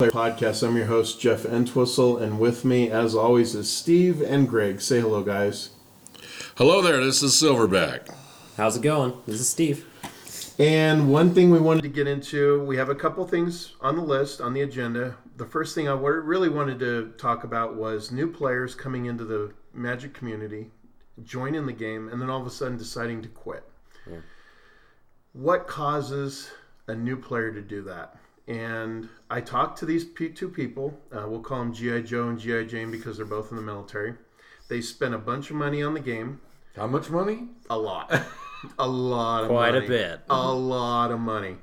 Podcast. I'm your host, Jeff Entwistle, and with me, as always, is Steve and Greg. Say hello, guys. Hello there, this is Silverback. How's it going? This is Steve. And one thing we wanted to get into, we have a couple things on the list, on the agenda. The first thing I really wanted to talk about was new players coming into the Magic community, joining the game, and then all of a sudden deciding to quit. Yeah. What causes a new player to do that? And I talked to these two people. We'll call them G.I. Joe and G.I. Jane because they're both in the military. They spent a bunch of money on the game. How much money? A lot. A lot of money. Quite a bit. A lot of money.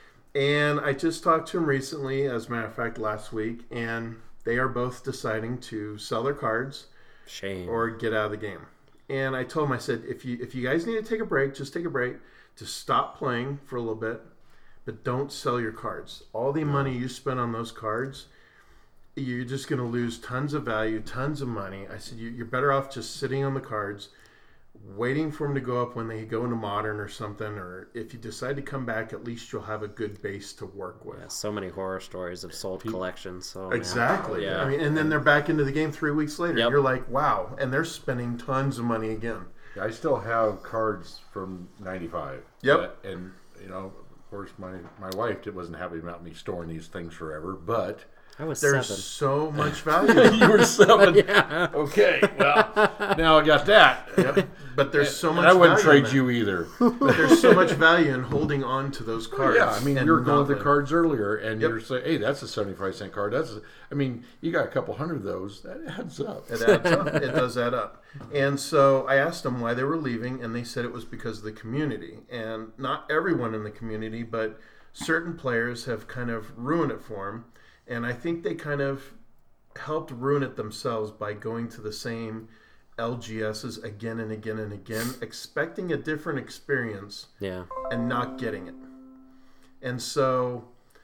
And I just talked to them recently, as a matter of fact, last week, and they are both deciding to sell their cards. Shame. Or get out of the game. And I told them, I said, if you guys need to take a break, just take a break. Just stop playing for a little bit. But don't sell your cards. All the money you spend on those cards, you're just going to lose tons of value, tons of money. I said, you're better off just sitting on the cards, waiting for them to go up when they go into Modern or something. Or if you decide to come back, at least you'll have a good base to work with. Yeah, so many horror stories of sold collections. So exactly. Yeah. I mean, and then they're back into the game 3 weeks later. Yep. You're like, wow. And they're spending tons of money again. I still have cards from '95. Yep. And, you know, of course, my wife wasn't happy about me storing these things forever, but I was there's 7. so much value. you were 7. Yeah. Okay, well, now I got that. Yep. But there's so much I wouldn't value in trade that. you either. There's so much value in holding on to those cards. Yeah, I mean, and you were going to the not cards earlier, and Yep. you're saying, hey, that's a 75-cent card. I mean, you got a couple hundred of those. That adds up. It adds up. It does add up. And so I asked them why they were leaving, and they said it was because of the community. And not everyone in the community, but certain players have kind of ruined it for them. And I think they kind of helped ruin it themselves by going to the same LGSs again and again and again, expecting a different experience and not getting it. And so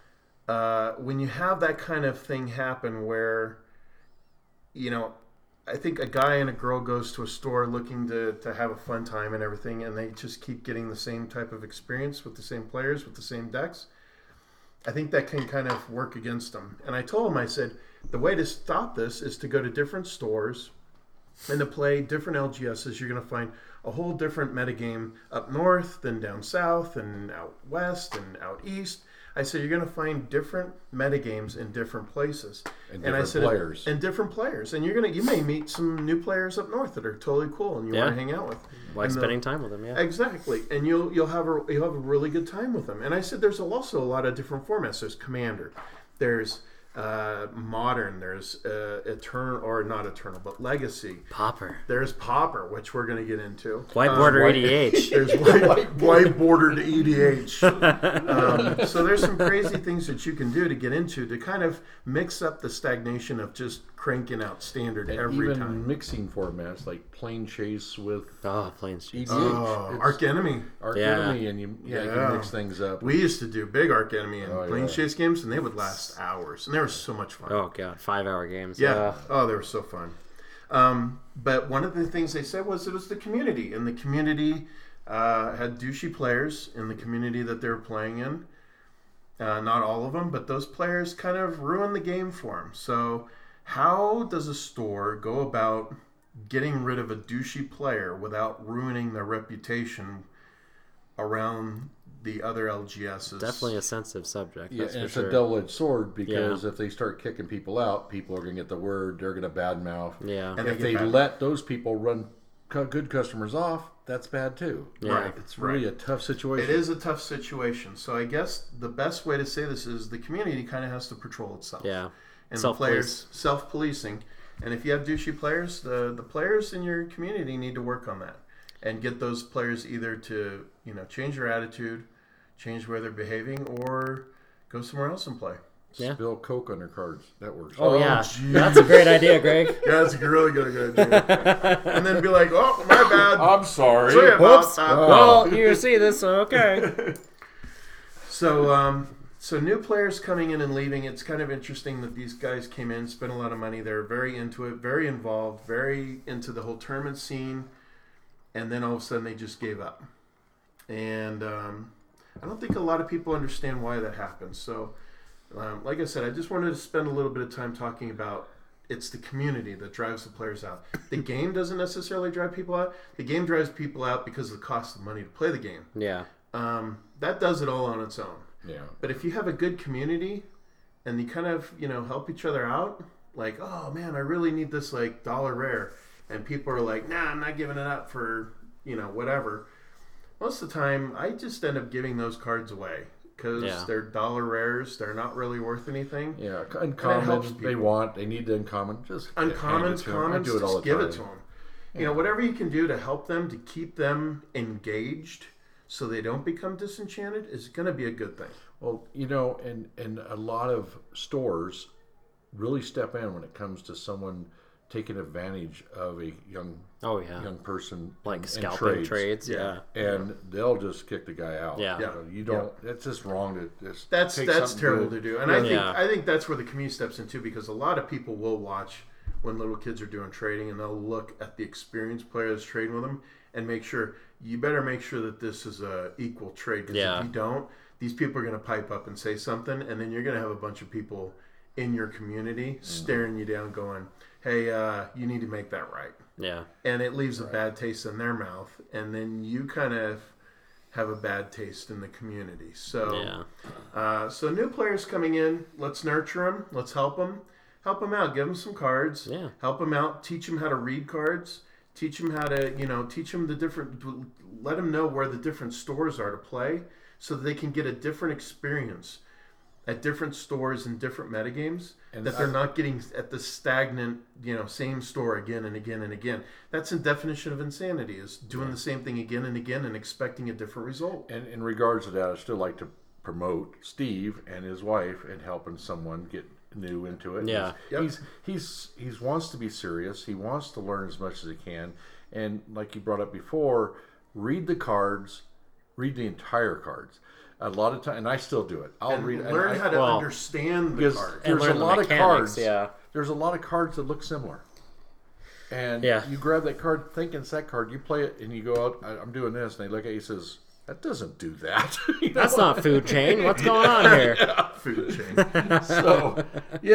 when you have that kind of thing happen where, you know, I think a guy and a girl goes to a store looking to have a fun time and everything, and they just keep getting the same type of experience with the same players, with the same decks, I think that can kind of work against them. And I told him, I said, the way to stop this is to go to different stores and to play different LGSs. You're going to find a whole different metagame up north than down south and out west and out east. I said, you're going to find different metagames in different places. And I said, players. And different players. And you may meet some new players up north that are totally cool and you want to hang out with. Like spending time with them, yeah. Exactly. And you'll have a really good time with them. And I said there's also a lot of different formats. There's Commander. There's Modern. There's not Eternal, but Legacy. Pauper. There's Pauper, which we're going to get into. White border EDH. There's white bordered EDH. So there's some crazy things that you can do to get into to kind of mix up the stagnation of just cranking out standard every even time. Mixing formats like Plane Chase with Planes Chase. EDH. Arc Enemy. Arc Enemy, and you can mix things up. We used to do big Arc Enemy and Plane Chase games, and they would last hours, and they were so much fun. Oh god, 5-hour games. Yeah. Oh, they were so fun. But one of the things they said was it was the community, and the community had douchey players in the community that they were playing in. Not all of them, but those players kind of ruined the game for them. So how does a store go about getting rid of a douchey player without ruining their reputation around the other LGSs? Definitely a sensitive subject. Yeah, that's and for it's sure. a double-edged sword because if they start kicking people out, people are going to get the word. They're going to badmouth. Yeah. And if they let those people run good customers off, that's bad too. Yeah. Right. It's really a tough situation. It is a tough situation. So I guess the best way to say this is the community kind of has to patrol itself. Yeah. And the players self-policing. And if you have douchey players, the players in your community need to work on that and get those players either to, change their attitude, change where they're behaving, or go somewhere else and play. Yeah. Spill Coke on their cards. That works. Oh, yeah. Geez. That's a great idea, Greg. Yeah, that's a really good idea. And then be like, oh, my bad. I'm sorry. Sorry about Whoops. that. Well, you see this, so okay. So new players coming in and leaving, it's kind of interesting that these guys came in, spent a lot of money. They're very into it, very involved, very into the whole tournament scene, and then all of a sudden they just gave up. And I don't think a lot of people understand why that happens. So Like I said, I just wanted to spend a little bit of time talking about it's the community that drives the players out. The game doesn't necessarily drive people out. The game drives people out because of the cost of money to play the game. Yeah. That does it all on its own. Yeah. But if you have a good community and you kind of, help each other out, like, oh man, I really need this like dollar rare. And people are like, nah, I'm not giving it up for, whatever. Most of the time, I just end up giving those cards away because they're dollar rares. They're not really worth anything. Yeah, And it helps uncommon. people. They need the uncommon. Just Uncommons, commons, do it all just the give time. it to them. Whatever you can do to help them, to keep them engaged so they don't become disenchanted is going to be a good thing. Well, and a lot of stores really step in when it comes to someone taking advantage of a young person Like in scalping trades. Yeah. and they'll just kick the guy out. Yeah. You don't. It's just wrong to just. That's take something terrible good. to do, and I think that's where the community steps in too, because a lot of people will watch when little kids are doing trading, and they'll look at the experienced players trading with them and make sure that this is a equal trade. Because if you don't, these people are going to pipe up and say something, and then you're going to have a bunch of people in your community staring you down, going, "Hey, you need to make that right." Yeah. And it leaves a bad taste in their mouth, and then you kind of have a bad taste in the community. So, so new players coming in, let's nurture them, let's help them out, give them some cards, help them out, teach them how to read cards, teach them how to, teach them let them know where the different stores are to play, so that they can get a different experience at different stores and different metagames, and that they're not getting at the stagnant, same store again and again and again. That's the definition of insanity, is doing the same thing again and again and expecting a different result. And in regards to that, I still like to promote Steve and his wife and helping someone get new into it. Yeah. He's wants to be serious. He wants to learn as much as he can. And like you brought up before, read the cards, read the entire cards. A lot of time, and I still do it. I'll read it. Learn how to understand the card. And There's a learn the lot of mechanics, cards. There's a lot of cards that look similar. And you grab that card, thinking it's that card, you play it, and you go out, I'm doing this, and they look at you and says, that doesn't do that. That's not food chain. What's going on here? Food chain. So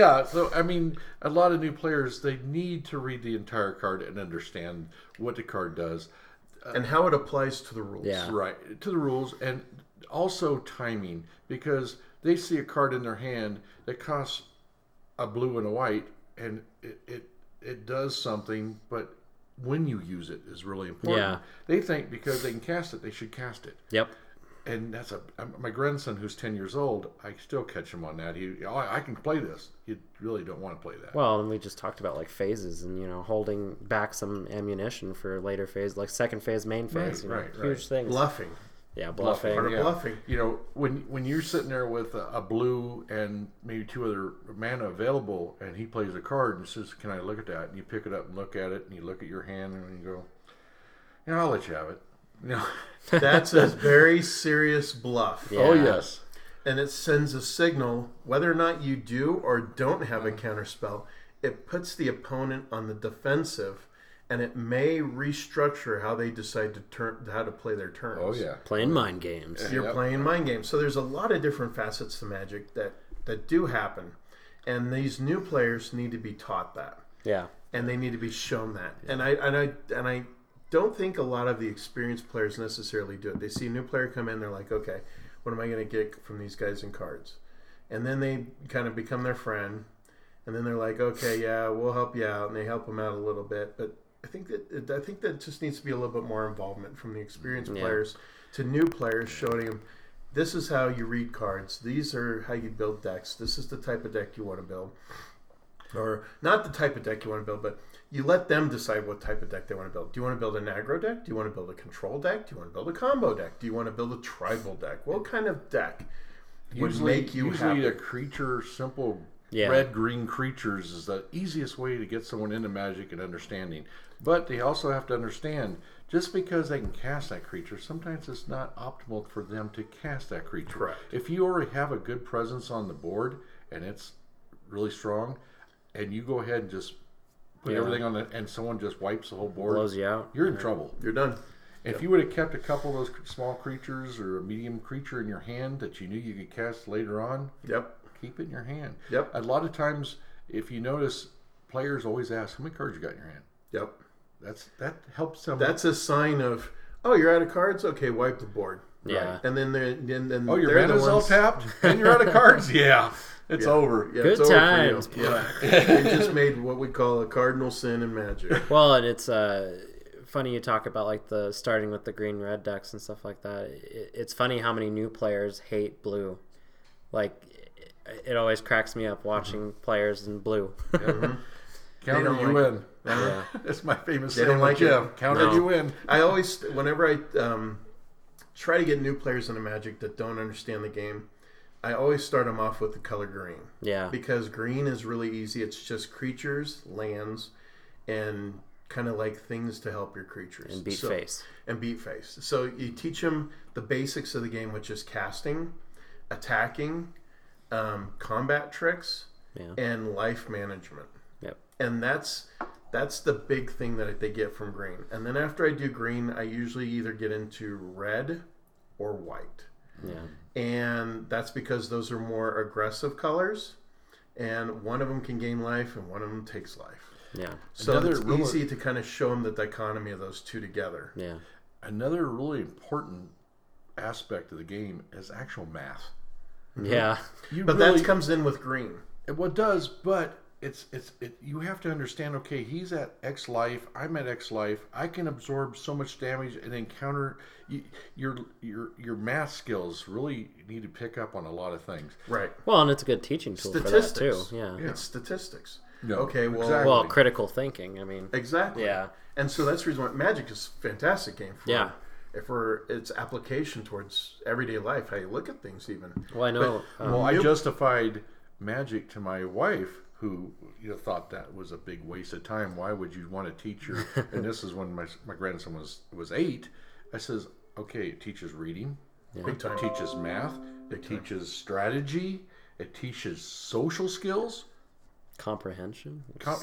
I mean, a lot of new players, they need to read the entire card and understand what the card does. And how it applies to the rules. Yeah. Right, to the rules, and also timing, because they see a card in their hand that costs a blue and a white, and it does something, but when you use it is really important. Yeah. They think because they can cast it, they should cast it. Yep. And that's my grandson, who's 10 years old, I still catch him on that. I can play this. You really don't want to play that. Well, and we just talked about like phases and holding back some ammunition for later phase, like second phase, main phase. Right. Huge things. Bluffing. Yeah, bluffing. Part of bluffing. When you're sitting there with a blue and maybe 2 other mana available, and he plays a card and says, "Can I look at that?" And you pick it up and look at it, and you look at your hand, and you go, "I'll let you have it." That's a very serious bluff. Yeah. Oh yes. And it sends a signal, whether or not you do or don't have a counterspell, it puts the opponent on the defensive, and it may restructure how they decide how to play their turns. Oh yeah. Playing mind games. You're playing mind games. So there's a lot of different facets to Magic that do happen, and these new players need to be taught that. Yeah. And they need to be shown that. And I don't think a lot of the experienced players necessarily do it. They see a new player come in, they're like, okay, what am I going to get from these guys in cards? And then they kind of become their friend, and then they're like, okay, yeah, we'll help you out, and they help them out a little bit. But I think that just needs to be a little bit more involvement from the experienced players to new players, showing them this is how you read cards, these are how you build decks, this is the type of deck you want to build, or not the type of deck you want to build, but you let them decide what type of deck they want to build. Do you want to build an aggro deck? Do you want to build a control deck? Do you want to build a combo deck? Do you want to build a tribal deck? What kind of deck would make you happy? Usually a creature, simple red-green creatures is the easiest way to get someone into Magic and understanding. But they also have to understand, just because they can cast that creature, sometimes it's not optimal for them to cast that creature. Correct. If you already have a good presence on the board and it's really strong, and you go ahead and just put everything on it, and someone just wipes the whole board, Blows you out. you're in trouble. You're done. If you would have kept a couple of those small creatures or a medium creature in your hand that you knew you could cast later on, Yep. Keep it in your hand. Yep. A lot of times, if you notice, players always ask, how many cards you got in your hand? Yep. That helps them. That's a sign of, oh, you're out of cards? Okay, wipe the board. Yeah. Right. And then oh, your mana's all tapped and you're out of cards? Yeah. It's over. Yeah, Good it's over times. for you. Yeah. You just made what we call a cardinal sin in Magic. Well, and it's funny you talk about like the starting with the green-red decks and stuff like that. It's funny how many new players hate blue. Like, it always cracks me up watching players in blue. Counter, you win. Yeah. That's my famous They saying don't like with Jeff. it. Counter, No. you win. I always, whenever I try to get new players into Magic that don't understand the game, I always start them off with the color green. Yeah. Because green is really easy. It's just creatures, lands, and kind of like things to help your creatures. And beat face. And beat face. So you teach them the basics of the game, which is casting, attacking, combat tricks, and life management. Yep. And that's the big thing that they get from green. And then after I do green, I usually either get into red or white. Yeah. And that's because those are more aggressive colors, and one of them can gain life and one of them takes life. Yeah. So it's easy to kind of show them the dichotomy of those two together. Yeah. Another really important aspect of the game is actual math. Yeah. But that comes in with green. It does, but you have to understand, okay, he's at X life, I'm at X life, I can absorb so much damage and then counter. Your math skills really need to pick up on a lot of things. Right. Well, and it's a good teaching tool for that too. Yeah. It's statistics. No, okay, well, exactly. Well, critical thinking, I mean. Exactly. Yeah. And so that's the reason why Magic is a fantastic game for Yeah. its application towards everyday life, how you look at things even. Well, I know. I justified Magic to my wife, who thought that was a big waste of time. Why would you want to teach her? And this is when my grandson was 8. I says, okay, it teaches reading, Big time. it teaches math, it teaches strategy, it teaches social skills, comprehension.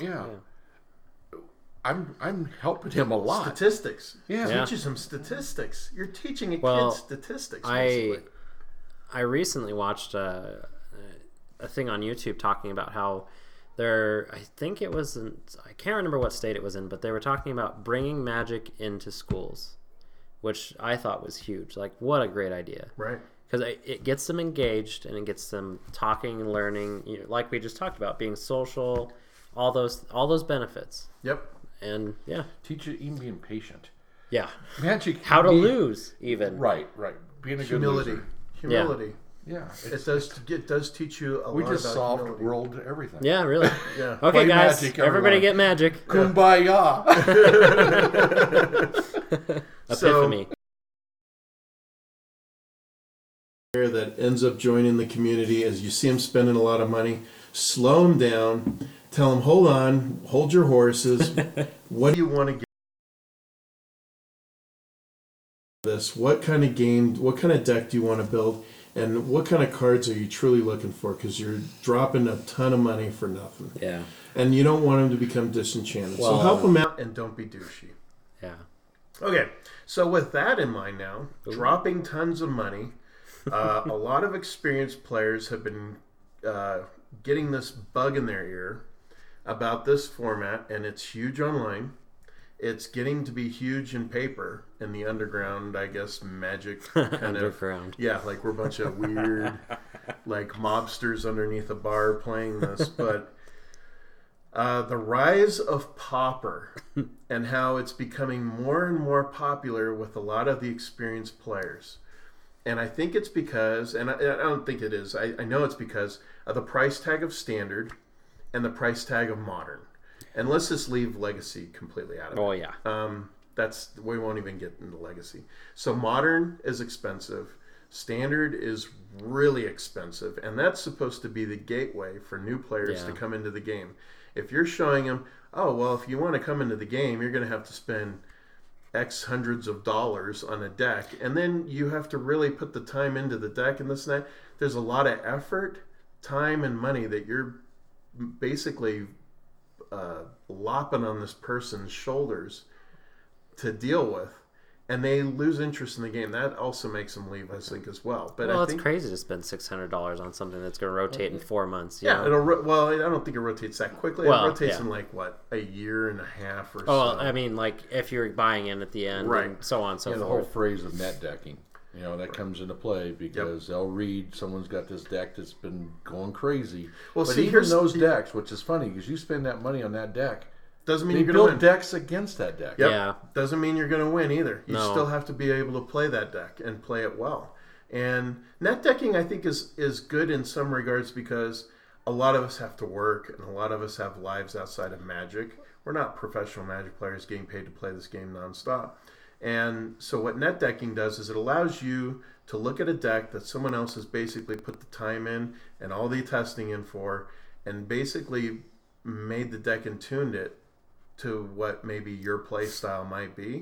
I'm helping him a lot. Statistics. Yeah. It teaches him statistics. You're teaching a Well, kid statistics. Basically. I recently watched a thing on YouTube talking about how I think it was I can't remember what state it was in, but they were talking about bringing Magic into schools, which I thought was huge. Like, what a great idea. Right. Because it gets them engaged and it gets them talking and learning, like we just talked about, being social, all those benefits. Yep. And yeah. Teach it even being patient. Yeah. Magic. How to lose even. Right. Being a Humility. good loser. Humility. Yeah. It does teach you a lot about We just solved humility. world everything. Yeah, really. Yeah. Okay, Play guys. Magic, everybody everyone. get Magic. Kumbaya. Epiphany. That ends up joining the community as you see him spending a lot of money, slow him down, tell him, hold on, hold your horses. What do you want to get this? What kind of game, what kind of deck do you want to build? And what kind of cards are you truly looking for? Because you're dropping a ton of money for nothing. Yeah. And you don't want him to become disenchanted. Well, so help him out and don't be douchey. Yeah. Okay, so with that in mind now, dropping tons of money, a lot of experienced players have been getting this bug in their ear about this format, and it's huge online. It's getting to be huge in paper in the underground, I guess, Magic kind Underground. of. Yeah, like we're a bunch of weird, like mobsters underneath a bar playing this. But the rise of Pauper and how it's becoming more and more popular with a lot of the experienced players. And I think it's because, and I don't think it is, I know it's because of the price tag of Standard and the price tag of Modern. And let's just leave Legacy completely out of it. Oh, yeah. We won't even get into Legacy. So Modern is expensive. Standard is really expensive. And that's supposed to be the gateway for new players to come into the game. If you're showing them, oh, well, if you want to come into the game, you're going to have to spend X hundreds of dollars on a deck, and then you have to really put the time into the deck and this and that. There's a lot of effort, time, and money that you're basically lopping on this person's shoulders to deal with. and they lose interest in the game. That also makes them leave, I think, as well. But well, I it's think, crazy to spend $600 on something that's going to rotate in 4 months. Yeah, you know? well, I don't think it rotates that quickly. Well, it rotates yeah. in like what, a year and a half or so. Oh, I mean, like if you're buying in at the end, Right. and so on and so The whole forth. phrase of net decking, that comes into play because they'll read someone's got this deck that's been going crazy. Well, but see, even here's those decks, which is funny because you spend that money on that deck, doesn't mean they you're going to build win. decks against that deck. Yep. Yeah. Doesn't mean you're going to win either. You No. still have to be able to play that deck and play it well. And net decking, I think, is good in some regards because a lot of us have to work and a lot of us have lives outside of Magic. We're not professional Magic players getting paid to play this game nonstop. And so what net decking does is it allows you to look at a deck that someone else has basically put the time in and all the testing in for and basically made the deck and tuned it to what maybe your play style might be,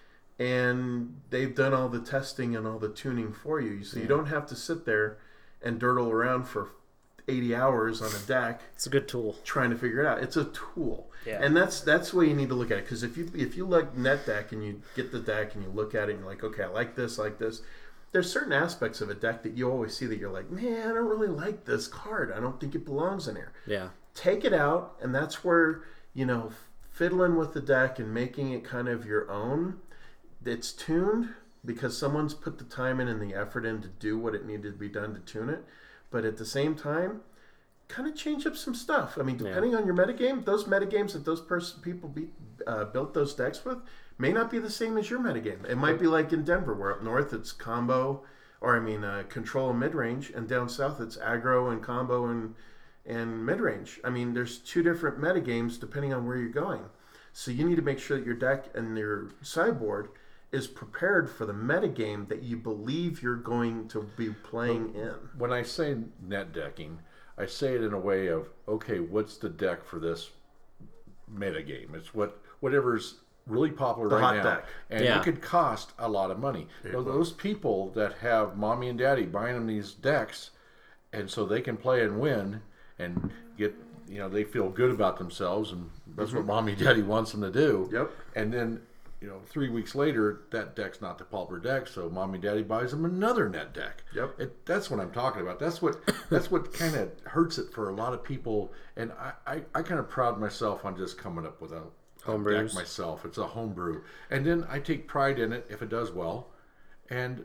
and they've done all the testing and all the tuning for you. So you don't have to sit there and dirtle around for 80 hours on a deck. It's a good tool. Trying to figure it out. It's a tool, Yeah. and that's the way you need to look at it. Because if you like net deck and you get the deck and you look at it and you're like, okay, I like this. There's certain aspects of a deck that you always see that you're like, man, I don't really like this card. I don't think it belongs in here. Yeah. Take it out, and that's where fiddling with the deck and making it kind of your own. It's tuned because someone's put the time in and the effort in to do what it needed to be done to tune it. But at the same time, kind of change up some stuff. I mean, depending on your metagame, those metagames that those people built those decks with may not be the same as your metagame. It might be like in Denver, where up north it's combo, control and mid-range, and down south it's aggro and combo and mid-range. I mean, there's two different metagames depending on where you're going. So you need to make sure that your deck and your sideboard is prepared for the metagame that you believe you're going to be playing in. When I say net decking, I say it in a way of, okay, what's the deck for this metagame? It's whatever's really popular right hot now. deck. And Yeah. it could cost a lot of money. Those people that have mommy and daddy buying them these decks, and so they can play and win and get, they feel good about themselves, and that's what mommy and daddy wants them to do. Yep. And then, 3 weeks later, that deck's not the popular deck, so mommy and daddy buys them another net deck. Yep. That's what I'm talking about. That's what kind of hurts it for a lot of people. And I kind of pride myself on just coming up with a deck myself. It's a homebrew, and then I take pride in it if it does well. And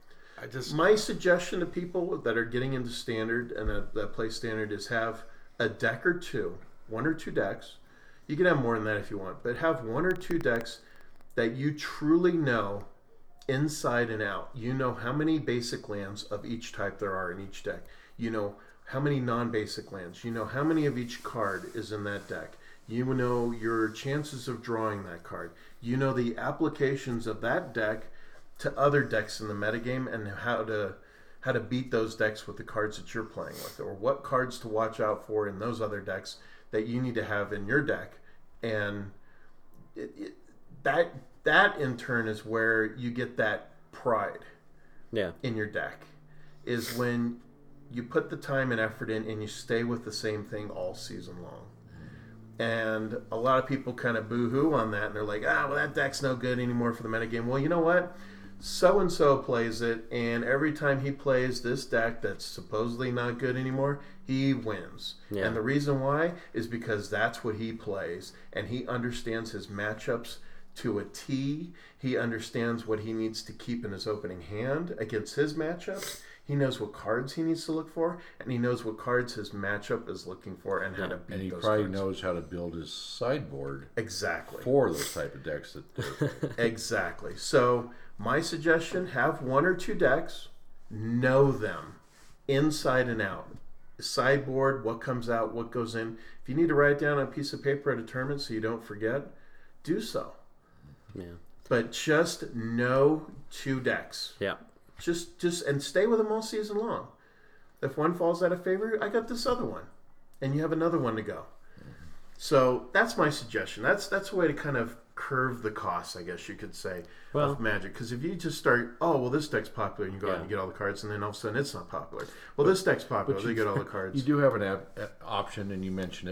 my suggestion to people that are getting into standard and that play standard is have a deck or two, one or two decks. You can have more than that if you want, but have one or two decks that you truly know inside and out. You know how many basic lands of each type there are in each deck. You know how many non-basic lands. You know how many of each card is in that deck. You know your chances of drawing that card. You know the applications of that deck to other decks in the metagame and how to beat those decks with the cards that you're playing with, or what cards to watch out for in those other decks that you need to have in your deck. And that in turn is where you get that pride in your deck, is when you put the time and effort in and you stay with the same thing all season long. And a lot of people kind of boo-hoo on that, and they're like, well, that deck's no good anymore for the metagame. Well, you know what? So-and-so plays it, and every time he plays this deck that's supposedly not good anymore, he wins. Yeah. And the reason why is because that's what he plays, and he understands his matchups to a T. He understands what he needs to keep in his opening hand against his matchups. He knows what cards he needs to look for, and he knows what cards his matchup is looking for and how to beat those cards. And he probably knows how to build his sideboard exactly for those type of decks. Exactly. So my suggestion, have one or two decks, know them inside and out. Sideboard, what comes out, what goes in. If you need to write it down on a piece of paper at a tournament so you don't forget, do so. Yeah. But just know two decks. Yeah. Just and stay with them all season long. If one falls out of favor, I got this other one, and you have another one to go. So that's my suggestion. That's a way to kind of curve the costs, I guess you could say, of Magic. Because if you just start, this deck's popular, and you go out and you get all the cards, and then all of a sudden it's not popular. Well, this deck's popular, they get all the cards. You do have an option, and you mention it,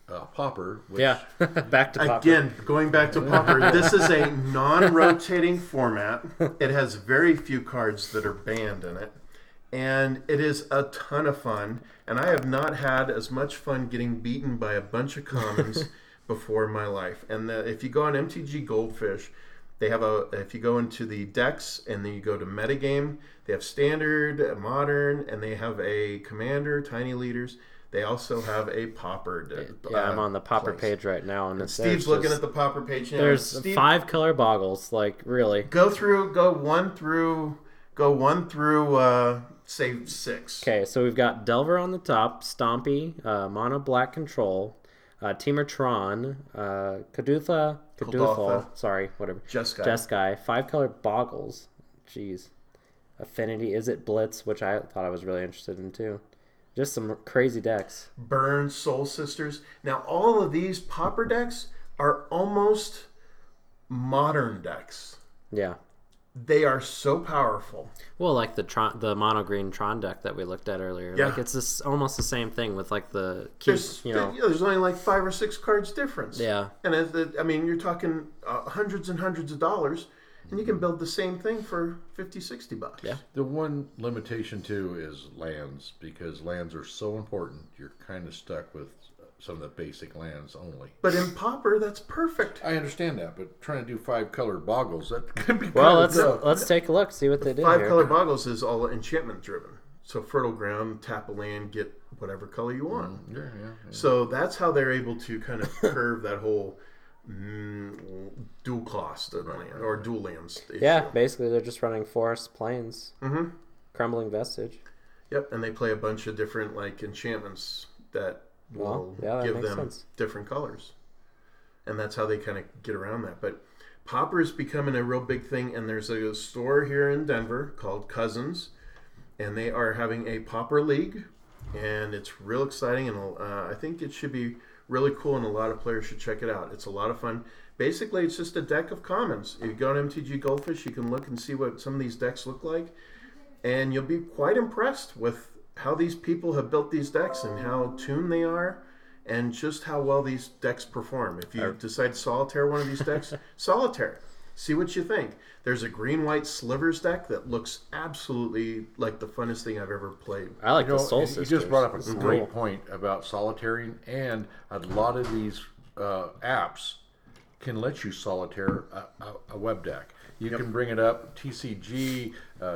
Pauper. Which, Yeah, back to Pauper. Again, going back to Pauper, this is a non-rotating format. It has very few cards that are banned in it. And it is a ton of fun. And I have not had as much fun getting beaten by a bunch of commons before in my life. And if you go on MTG Goldfish, they have if you go into the decks and then you go to metagame, they have standard, modern, and they have a commander, tiny leaders. They also have a Pauper. Yeah, I'm on the Pauper page right now, and Steve's looking at the Pauper page now. There's Steve, 5 color boggles, like really. Go one through, say 6. Okay, so we've got Delver on the top, Stompy, Mono Black Control, Teamer Tron, Caduthal, sorry, whatever. Jeskai, 5 color boggles. Jeez. Affinity, Is It Blitz, which I thought I was really interested in too. Just some crazy decks. Burn, Soul Sisters. Now, all of these Pauper decks are almost modern decks. Yeah. They are so powerful. Well, like the mono green Tron deck that we looked at earlier. Yeah. Like it's almost the same thing with like the There's only like 5 or 6 cards difference. Yeah. And you're talking hundreds and hundreds of dollars, and you can build the same thing for $50-$60. Yeah. The one limitation too is lands, because lands are so important. You're kind of stuck with some of the basic lands only. But in Pauper, that's perfect. I understand that, but trying to do 5 color boggles, that could be Well, kind of let's take a look, see what they did 5 here. color boggles is all enchantment driven. So Fertile Ground, tap a land, get whatever color you want. Yeah. So that's how they're able to kind of curve that whole dual cost of land, or dual lands issue. Yeah, basically they're just running Forest Plains, Mm-hmm. Crumbling Vestige. Yep, and they play a bunch of different like enchantments that will that give makes them sense. different colors, and that's how they kind of get around that. But Pauper is becoming a real big thing, and there's a store here in Denver called Cousins, and they are having a Pauper League, and it's real exciting, and I think it should be really cool, and a lot of players should check it out. It's a lot of fun. Basically, it's just a deck of commons. If you go on MTG Goldfish, you can look and see what some of these decks look like, and you'll be quite impressed with how these people have built these decks and how tuned they are, and just how well these decks perform. If you decide to solitaire one of these decks, solitaire. See what you think. There's a green-white slivers deck that looks absolutely like the funnest thing I've ever played. I like the Soul Sisters. You just brought up a It's great cool. point about solitaring, and a lot of these apps can let you solitaire a web deck. You can bring it up, TCG,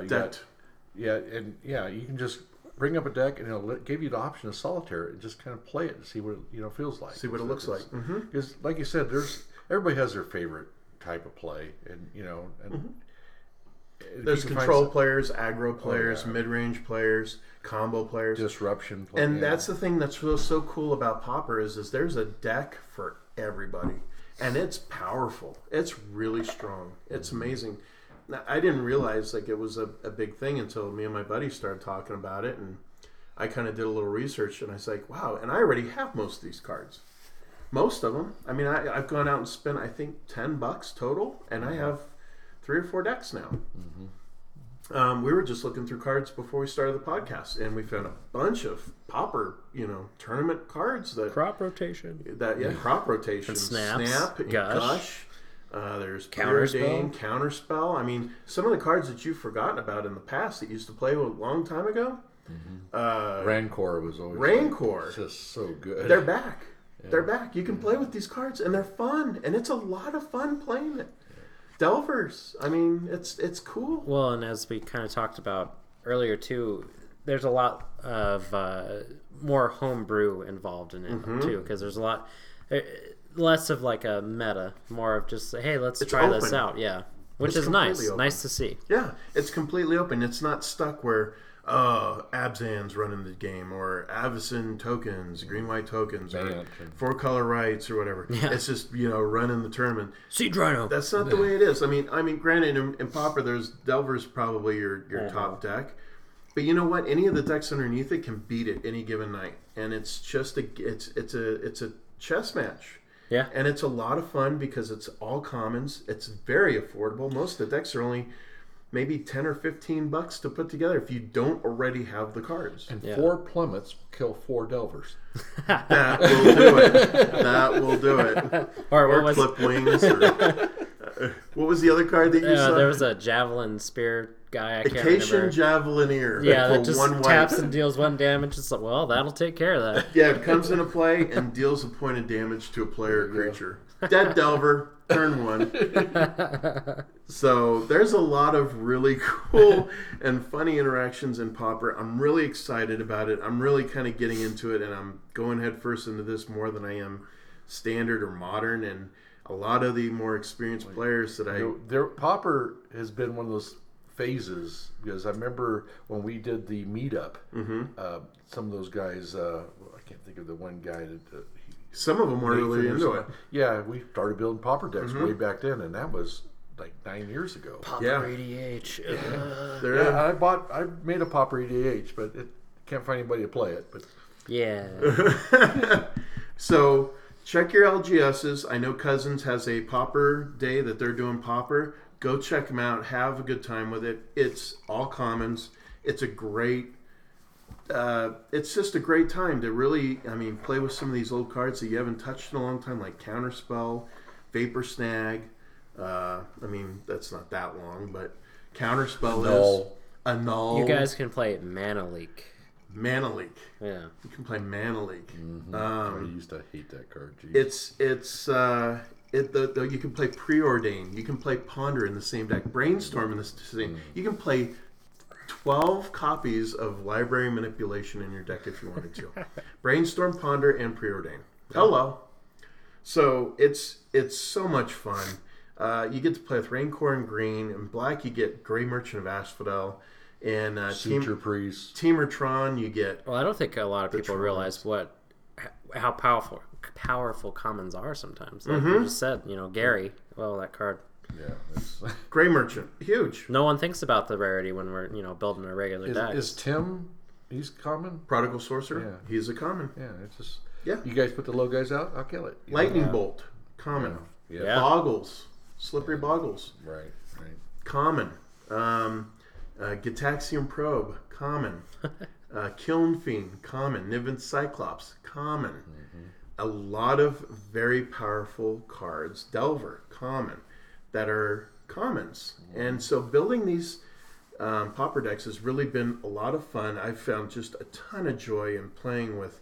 you can just bring up a deck, and it'll give you the option of solitaire and just kind of play it and see what it feels like. See what it looks like. Because, like you said, everybody has their favorite type of play, and There's control players, aggro players, mid-range players, combo players, disruption players, and that's the thing that's so cool about Pauper is there's a deck for everybody, and it's powerful. It's really strong. It's amazing. Now, I didn't realize like it was a big thing until me and my buddy started talking about it, and I kind of did a little research, and I was like, wow, and I already have most of these cards. Most of them. I mean, I've gone out and spent, I think, $10 total, and I have 3 or 4 decks now. We were just looking through cards before we started the podcast, and we found a bunch of Pauper, tournament cards that Crop rotation. crop rotation, And snaps, snap, and gush. There's Counterspell. Counterspell. I mean, some of the cards that you've forgotten about in the past that you used to play a long time ago. Rancor was always Rancor. just so good. They're back. They're back. You can play with these cards, and they're fun, and it's a lot of fun playing it. Delvers. I mean, it's cool. Well, and as we kind of talked about earlier too, there's a lot of more homebrew involved in it too, because there's a lot less of like a meta, more of just hey, let's try this open. out, which It's is nice, completely open. nice to see. Yeah, it's completely open. It's not stuck where Abzan's running the game, or Avacyn tokens, green-white tokens, or 4-color rights, or whatever. Yeah. It's just running the tournament. Seed Rhino. That's not the way it is. I mean, granted, in Pauper, there's Delver's probably your top deck, but you know what? Any of the decks underneath it can beat it any given night, and it's just it's a chess match. Yeah. And it's a lot of fun because it's all commons. It's very affordable. Most of the decks are only maybe $10 or $15 to put together if you don't already have the cards. And 4 plummets will kill 4 delvers. That will do it. That will do it. Or clip wings. What was the other card that you saw? There was a javelin spear guy. I can't Acacian Javelineer. Yeah, that just taps and deals 1 damage. It's like, well, that'll take care of that. Yeah, it comes into play and deals a point of damage to a player or creature. Dead Delver, turn 1. So there's a lot of really cool and funny interactions in Pauper. I'm really excited about it. I'm really kind of getting into it, and I'm going head first into this more than I am standard or modern. And a lot of the more experienced players that Pauper has been one of those phases, because I remember when we did the meetup, some of those guys, I can't think of the one guy that some of them were really into it. Yeah, we started building Pauper decks way back then, and that was like 9 years ago. Pauper EDH. I made a Pauper EDH, but can't find anybody to play it. But yeah. So check your LGSs. I know Cousins has a Pauper day that they're doing Pauper. Go check them out. Have a good time with it. It's all commons. It's a great. It's just a great time to really, play with some of these old cards that you haven't touched in a long time, like Counterspell, Vapor Snag. That's not that long, but Counterspell is Annul. You guys can play Mana Leak. Mana Leak. Yeah, you can play Mana Leak. I used to hate that card. Jeez. You can play Preordain. You can play Ponder in the same deck. Brainstorm in the same. You can play 12 copies of Library Manipulation in your deck if you wanted to. Brainstorm, Ponder, and Preordain. Hello. So it's so much fun. You get to play with Rancor and Green. In Black, you get Grey Merchant of Asphodel. And Suture Priest. Teamertron, you get... Well, I don't think a lot of people realize how powerful commons are sometimes. Like you just said, Gary. Well, that card. Yeah. Grey Merchant, huge. No one thinks about the rarity when we're building a regular deck. Is Tim? He's common. Prodigal Sorcerer. Yeah, he's a common. Yeah, it's just. Yeah. You guys put the low guys out. I'll kill it. Lightning Bolt, common. Yeah. Boggles, Slippery Boggles. Right. Common. Gitaxium Probe, common. Kiln Fiend, common. Niven Cyclops, common. A lot of very powerful cards. Delver, common. That are commons. And so building these Pauper decks has really been a lot of fun. I've found just a ton of joy in playing with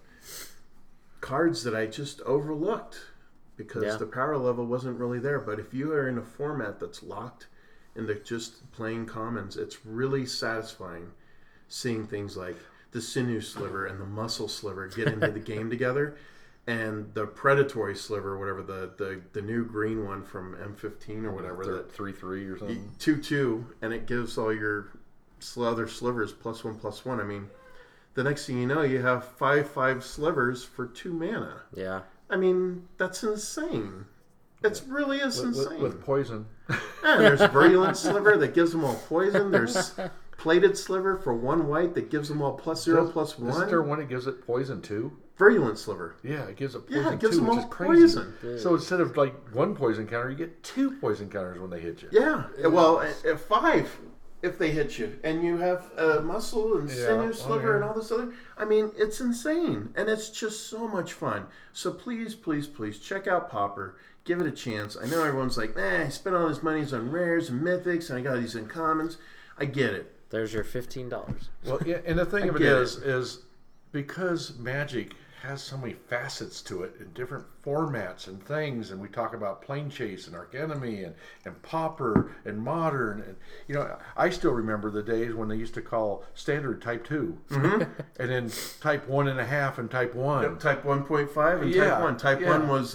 cards that I just overlooked because the power level wasn't really there. But if you are in a format that's locked into just playing commons, it's really satisfying seeing things like the Sinew Sliver and the Muscle Sliver get into the game together. And the Predatory Sliver, whatever, the new green one from M15 or whatever. That 3/3 or something. 2/2, and it gives all your other slivers +1/+1. The next thing you know, you have 5/5 slivers for 2 mana. Yeah. That's insane. It really is insane. With poison. And there's Virulent Sliver that gives them all poison. There's Plated Sliver for 1 white that gives them all +0/+1. Isn't there one that gives it poison too? Virulent Sliver. Yeah, it gives it poison it gives too, them which all is crazy. poison. So instead of like 1 poison counter, you get 2 poison counters when they hit you. Yeah. Well, 5 if they hit you. And you have Muscle and Sinew Sliver and all this other... it's insane. And it's just so much fun. So please, please, please check out Pauper. Give it a chance. I know everyone's like, I spent all this money on rares and mythics and I got these uncommons. I get it. There's your $15. Well, yeah, and the thing of it is because Magic has so many facets to it in different formats and things, and we talk about Plane Chase and Arch Enemy and Pauper and Modern, and I still remember the days when they used to call Standard Type 2 and then Type 1.5 and Type 1. Yep, Type 1.5 and Type 1. Type 1 was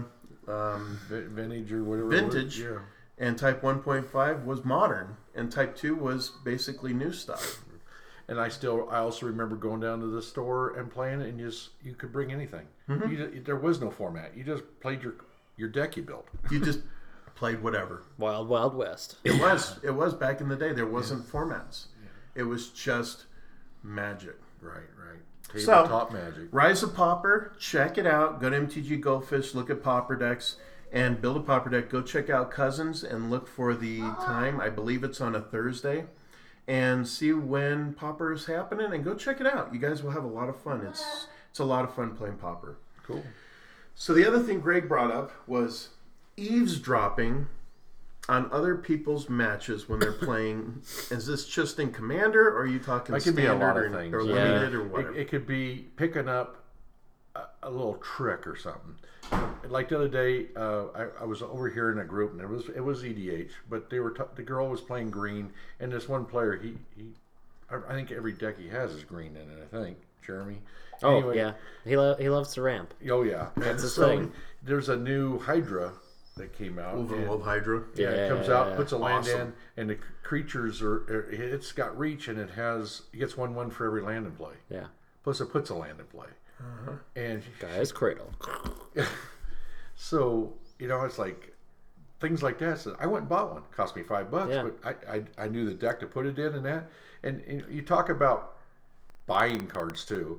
Vintage or whatever. Vintage. And Type 1.5 was Modern, and Type 2 was basically new stuff. And I also remember going down to the store and playing it, and you could bring anything. There was no format. You just played your deck you built. You just played whatever. Wild, Wild West. It was back in the day. There wasn't formats. It was just Magic. Right. Tabletop Magic. Rise of Pauper. Check it out. Go to MTG Goldfish. Look at Pauper decks. and build a Pauper deck. Go check out Cousins and look for the time. I believe it's on a Thursday. And see when Pauper is happening, and go check it out. You guys will have a lot of fun. It's a lot of fun playing Pauper. Cool. So the other thing Greg brought up was eavesdropping on other people's matches when they're playing. Is this just in Commander, or are you talking It could be a lot of things. or limited or whatever? It could be picking up a little trick or something. Like the other day, I was over here in a group, and it was EDH, but they were the girl was playing green, and this one player, I think every deck he has is green in it. I think Jeremy. Oh Anyway, yeah, he loves to ramp. Oh yeah, That's his so thing. There's a new Hydra that came out. Wolf Hydra. Yeah, it comes out, puts a land Awesome. in, and the creatures it's got reach, and it gets 1/1 for every land in play. Yeah, Plus, it puts a land in play. And Guy's Cradle. so it's like things like that. So I went and bought one. Cost me $5, Yeah. but I knew the deck to put it in and that. And you talk about buying cards too.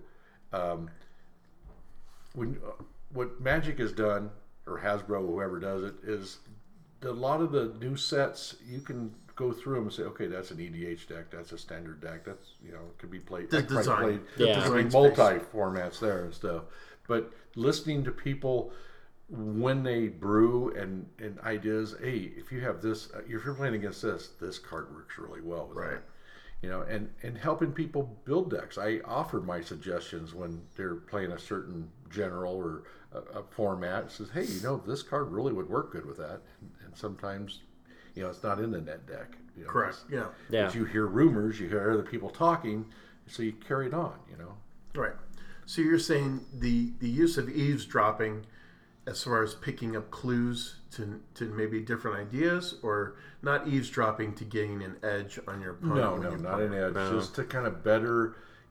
What Magic has done, or Hasbro, whoever does it, is a lot of the new sets you can go through them and say, okay, that's an EDH deck, that's a standard deck, that's it could be played. The design. Yeah. I mean, multi formats there and stuff. But listening to people when they brew and ideas, hey, if you have this, if you're playing against this card works really well with Right. that. And helping people build decks. I offer my suggestions when they're playing a certain general or a format. It says, hey, this card really would work good with that. And sometimes, it's not in the net deck. Correct. Yeah. Yeah, But you hear rumors, you hear other people talking, so you carry it on. Right. So you're saying the use of eavesdropping, as far as picking up clues to maybe different ideas, or not eavesdropping to gain an edge on your opponent? No, when you not play? an edge. No. Just to kind of better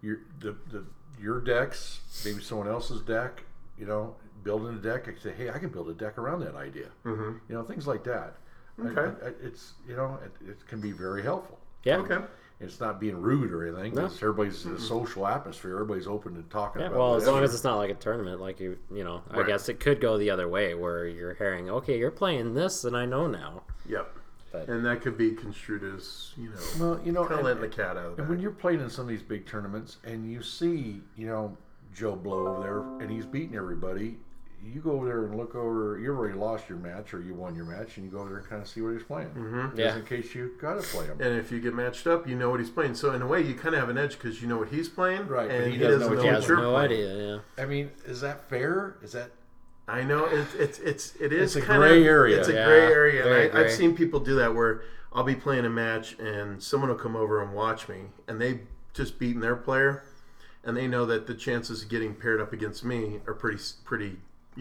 your decks, maybe someone else's deck. Building a deck. I can say, hey, I can build a deck around that idea. Mm-hmm. Things like that. Okay. It's it can be very helpful. yeah. Okay. It's not being rude or anything. No. It's everybody's a social atmosphere. Everybody's open to talking Yeah, about. well, as long whatever. as it's not like a tournament, like I Right. guess it could go the other way where you're hearing, okay, you're playing this, and I know now. Yep. But- And that could be construed as Well, kind of letting the cat out of the And bag. when you're playing in some of these big tournaments and you see, Joe Blow over there and he's beating everybody, you go over there and look over. You already lost your match or you won your match, and you go over there and kind of see what he's playing, Mm-hmm. Yeah. just in case you got to play him. And if you get matched up, you know what he's playing. So in a way, you kind of have an edge because you know what he's playing, Right, but And he he doesn't doesn't know know what what He you're has no playing. idea. Yeah. I mean, is that fair? Is that I know it is It's a kind gray of, area. It's a Yeah, gray area, very and gray. I've seen people do that where I'll be playing a match and someone will come over and watch me, and they just beaten their player, and they know that the chances of getting paired up against me are pretty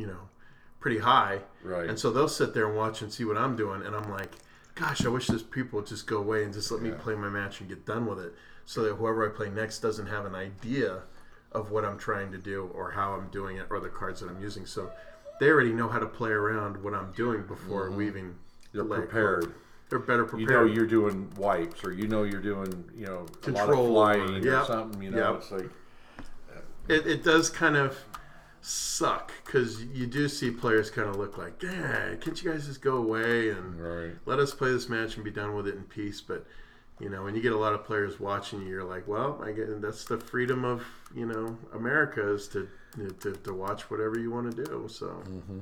high, Right. And so they'll sit there and watch and see what I'm doing, and I'm like, gosh, I wish this people would just go away and just let me play my match and get done with it, so that whoever I play next doesn't have an idea of what I'm trying to do or how I'm doing it or the cards that I'm using. So they already know how to play around what I'm doing before weaving. they're the leg. prepared? They're better prepared. You're doing wipes, or you're doing a lot of Control, flying or yep, something. yep. It's like It does kind of suck because you do see players kind of look like, "Dang, can't you guys just go away and Right. let us play this match and be done with it in peace?" But when you get a lot of players watching you, you're like, "Well, I get that's the freedom of America is to watch whatever you want to do." So,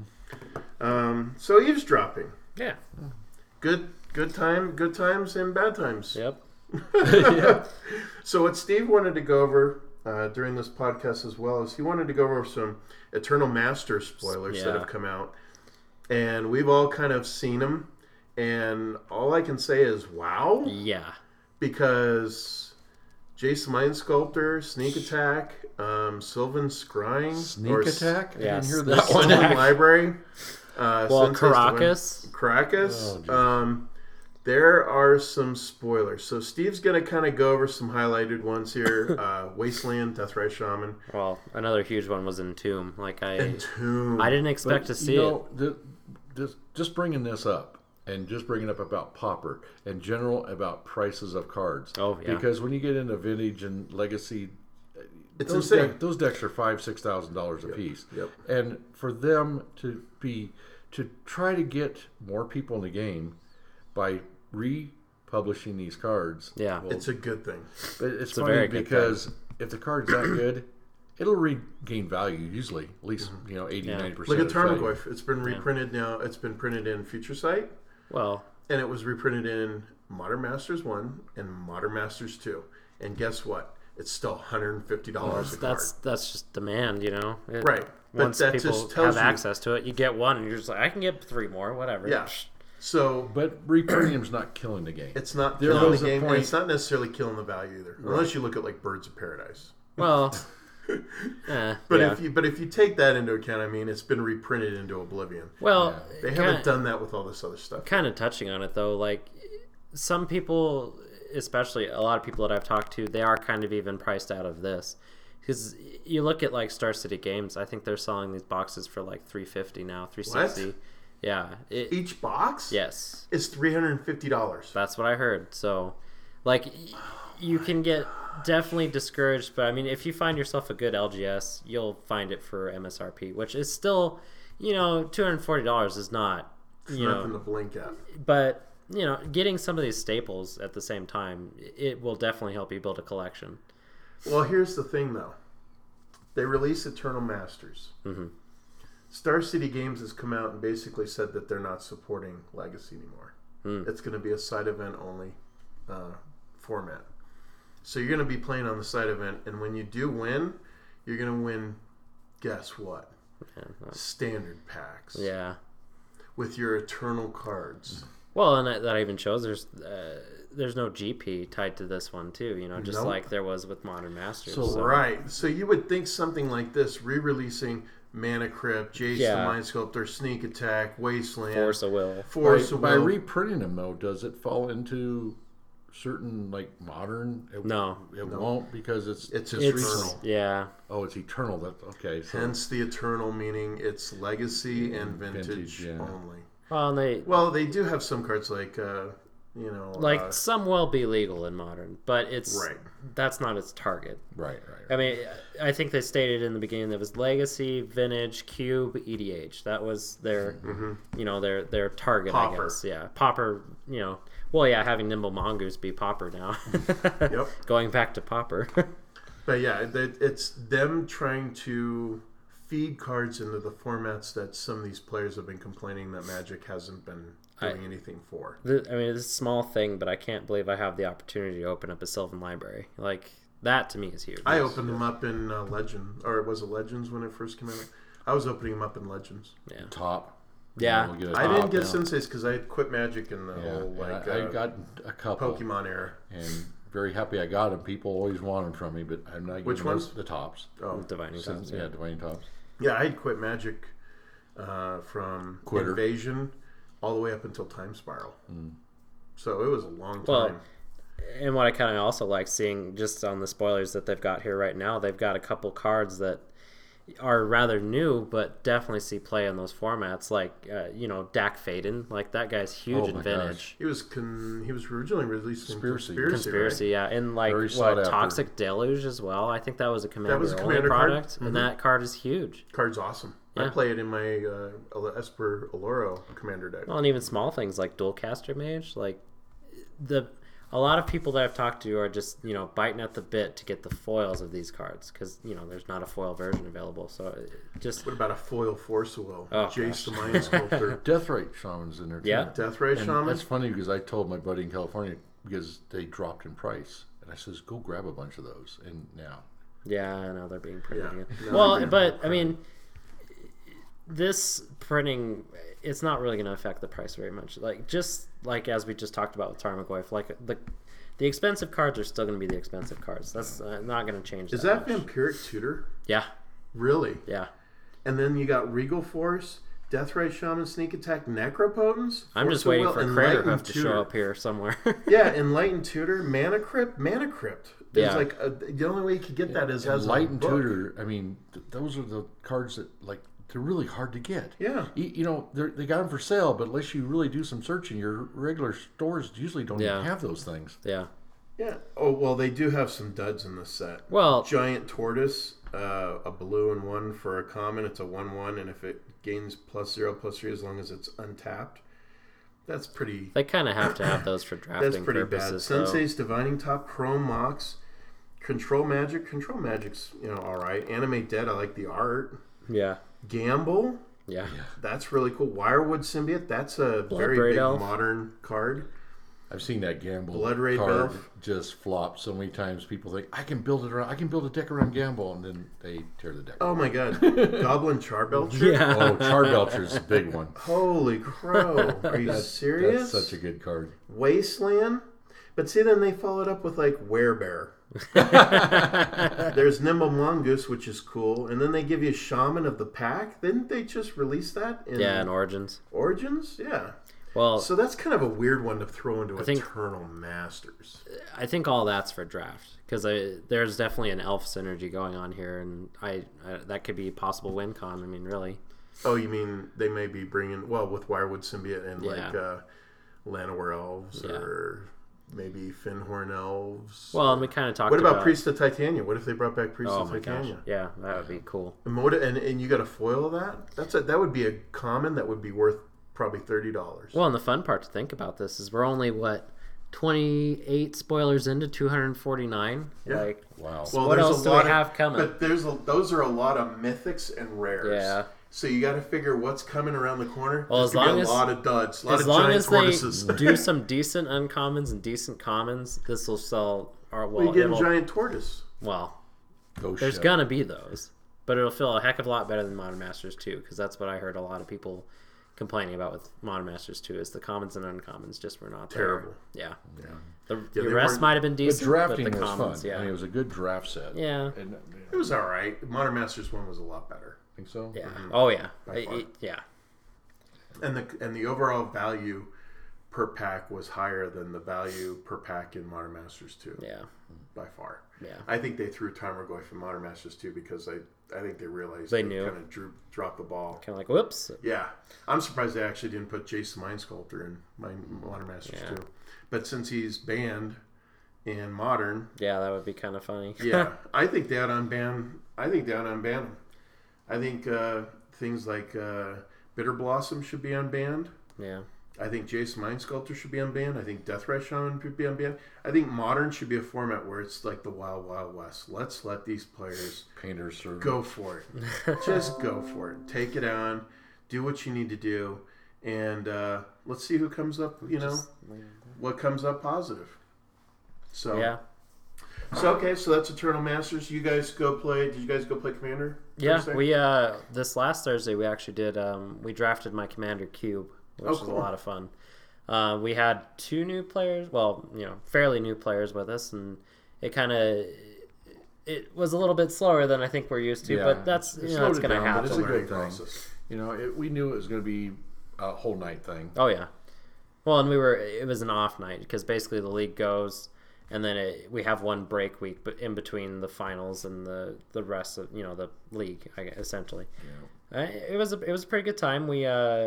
so eavesdropping, Yeah. good times and bad times. Yep. So what Steve wanted to go over during this podcast as well is he wanted to go over some Eternal Master spoilers that Yeah. have come out, and we've all kind of seen them, and all I can say is wow, Yeah. because Jace Mind Sculptor, Sneak Attack, Sylvan Scrying, Sneak Attack. Yes, I didn't hear that this. one. Sylvan Library, Well, Sensei's Divine- Caracas. Caracas. Oh, geez. There are some spoilers. So Steve's going to kind of go over some highlighted ones here. Wasteland, Deathrise Shaman, Well, another huge one was Entomb. Entomb. I didn't expect to see it. Just bringing this up, and just bringing up about Pauper in general, about prices of cards. Oh, yeah. Because when you get into vintage and legacy, It's those, insane. those decks are $5,000-$6,000 a piece. Yep. And for them to be to try to get more people in the game by republishing these cards. Yeah. well, It's a good thing. but it's a funny very good because if the card's that good, it'll regain value usually, at least 80-90%. Look at of value. Tarmogoyf. It's been reprinted now. It's been printed in Future Sight, Well, and it was reprinted in Modern Masters 1 and Modern Masters 2. And guess what? It's still $150 a card. that's just demand, Right. But Once that people just tells have you- access to it, you get one, and you're just like, I can get 3 more, whatever. Yeah. So But reprinting them's not killing the game. it's not There killing was the a game, and point- it's not necessarily killing the value either, unless you look at like Birds of Paradise. Well, But if you take that into account, I mean, it's been reprinted into oblivion. well, They haven't done that with all this other stuff. kind of touching on it though, like some people, especially a lot of people that I've talked to, they are kind of even priced out of this, because you look at like Star City Games. I think they're selling these boxes for like $350 now, $360. What? Yeah. Each box Yes, is $350. that's what I heard. So, like, you can get definitely discouraged, but I mean, if you find yourself a good LGS, you'll find it for MSRP, which is still, $240 is not, Nothing to blink at. but getting some of these staples at the same time, it will definitely help you build a collection. Well, here's the thing, though. They released Eternal Masters. Mhm. Star City Games has come out and basically said that they're not supporting Legacy anymore. It's going to be a side event only format. So you're going to be playing on the side event, and when you do win, you're going to win, guess what? Standard packs. Yeah. With your Eternal cards. Well, and that even shows there's no GP tied to this one too. Just Nope. like there was with Modern Masters. Right. So you would think something like this, re-releasing Mana Crypt, Jace the Mind Sculptor, Sneak Attack, Wasteland, Force of Will. By reprinting them, though, does it fall into certain like modern? No. It won't, because it's just Eternal. recent. Yeah. Oh, it's eternal. That okay. So Hence the Eternal, meaning it's Legacy and Vintage yeah. only. Well, They do have some cards like, some will be legal in Modern, but Right. that's not its target. right. I mean, I think they stated in the beginning that it was Legacy, Vintage, Cube, EDH. That was their, their target, Pauper. I guess. Yeah, Pauper. Well, yeah, having Nimble Mongoose be Pauper now. Yep. Going back to Pauper. But yeah, it's them trying to feed cards into the formats that some of these players have been complaining that Magic hasn't been doing anything for. It's a small thing, but I can't believe I have the opportunity to open up a Sylvan library. Like, that to me is huge. I opened them up in Legend, or was it Legends when it first came out? I was opening them up in Legends. Yeah. Top. Yeah. We'll get a I top didn't get now. Senseis because I quit Magic in the Yeah, whole I got a couple. Pokemon era. And very happy I got them. People always want them from me, but I'm not Which giving ones? those the tops. Oh, Divining Tops. Yeah, Divining Tops. yeah, I had quit Magic from Quitter. Invasion all the way up until Time Spiral. So it was a long time. Well, and what I kind of also like seeing, just on the spoilers that they've got here right now, they've got a couple cards that are rather new, but definitely see play in those formats. Like, Dak Faden, like that guy's huge Oh in my Vintage. he was originally released in Conspiracy. Conspiracy, right? yeah, and like Very sought after. Toxic Deluge as well. I think that was a Commander, was a only Commander card. product, and that card is huge. Card's awesome. I Yeah. play it in my Esper Aloro Commander deck. Well, and even small things like Dualcaster Mage, like a lot of people that I've talked to are just biting at the bit to get the foils of these cards because there's not a foil version available. So just What about a foil Force of Will? Oh, Jace gosh. the Mind Sculptor. Deathrite Shaman's in there too. Yeah. Deathrite And Shaman? that's funny because I told my buddy in California because they dropped in price. And I says, go grab a bunch of those. And now. yeah, I know they're being printed Yeah. again. No, Well, they're but being I mean, this printing, it's not really going to affect the price very much. Like just like as we just talked about with Tarmogoyf, like the expensive cards are still going to be the expensive cards. That's not going to change. Is that much. Vampiric Tutor? Yeah, Really? yeah. And then you got Regal Force, Deathrite Shaman, Sneak Attack, Necropotence. I'm Force just of waiting Will, for Enlightened Craterhoof to Tutor. show up here somewhere. Yeah, Enlightened Tutor, Mana Crypt. Mana Crypt is Yeah. like the only way you could get that is as a Enlightened book. Tutor, I mean, those are the cards that, like, they're really hard to get. Yeah. They got them for sale, but unless you really do some searching, your regular stores usually don't Yeah. even have those things. Yeah. Yeah. Oh, well, they do have some duds in this set. Well, Giant Tortoise a blue and 1 for a common. It's a 1/1, and if it gains +0/+3 as long as it's untapped, that's pretty. They kind of have to have those for drafting That's pretty purposes. bad. Sensei's Divining Top, Chrome Mox, Control Magic's all right. Animate Dead, I like the art. Yeah. Gamble, Yeah. that's really cool. Wirewood Symbiote, that's a very Bloodbraid big Elf. modern card. I've seen that Gamble Bloodbraid card Elf. just flop so many times. People think I can build a deck around Gamble, and then they tear the deck. Oh my god, Goblin Charbelcher. Yeah. Oh, Charbelcher's a big one. Holy crow! Are you serious? That's such a good card. Wasteland. But see, then they followed up with like Werebear. There's Nimble Mongoose, which is cool, and then they give you Shaman of the Pack. Didn't they just release that? In Origins. Origins, yeah. Well, So that's kind of a weird one to throw into think- Eternal Masters. I think all that's for draft because there's definitely an elf synergy going on here, and I that could be possible win con. I mean, really. Oh, you mean they may be bringing with Wirewood Symbiote and Yeah. like Llanowar Elves Yeah. or maybe Finhorn Elves. Well, and we kind of talked What about about Priest of Titania? What if they brought back Priest Oh of my gosh. Titania? Yeah, that would be cool. And you got a foil of that? That would be a common that would be worth probably $30. Well, and the fun part to think about this is we're only 28 spoilers into 249. Yeah. Like, Wow. Well, what there's else a do we lot have coming? But those are a lot of mythics and rares. Yeah. So you got to figure what's coming around the corner. Well, There's as gonna long be a as- lot of duds, a lot as of long giant as tortoises. they do some decent uncommons and decent commons, this will sell. You get a giant tortoise. Ghost There's Ship. gonna be those, but it'll feel a heck of a lot better than Modern Masters 2 because that's what I heard a lot of people complaining about with Modern Masters 2 is the commons and uncommons just were not there. Terrible. Yeah. Yeah. The they rest weren't- might have been But decent, drafting but the was commons, fun. yeah. I mean, it was a good draft set. Yeah. And, It was all right. Modern Masters 1 was a lot better. think so? Yeah. Oh yeah. By far. Yeah. And the overall value per pack was higher than the value per pack in Modern Masters 2. Yeah. By far. Yeah. I think they threw Timergoyf in Modern Masters 2 because I think they realized They knew. kind of dropped the ball. Kind of like whoops. Yeah. I'm surprised they actually didn't put Jace the Mind Sculptor in Modern Masters Yeah. 2. But since he's banned in Modern, Yeah, that would be kind of funny. yeah, I think they ought to unban him. I think things like Bitter Blossom should be unbanned. Yeah. I think Jace Mind Sculptor should be unbanned. I think Deathrise Shaman should be unbanned. I think Modern should be a format where it's like the Wild Wild West. Let's let these players Painter's Servant. go for it. Just go for it. Take it on. Do what you need to do. And let's see who comes up, what comes up positive. So, Yeah. So that's Eternal Masters. Did you guys go play Commander? Yeah, Thursday? we this last Thursday we actually did we drafted my Commander Cube, which was a cool. lot of fun. We had 2 new players, fairly new players with us, and it was a little bit slower than I think we're used to, Yeah, but that's it that's slowed it going to down, but happen. it's a good Learning thing. process. We knew it was going to be a whole night thing. Oh yeah. Well, and it was an off night because basically the league goes, and then we have one break week, but in between the finals and the rest of the league, essentially. Yeah. It was a pretty good time. We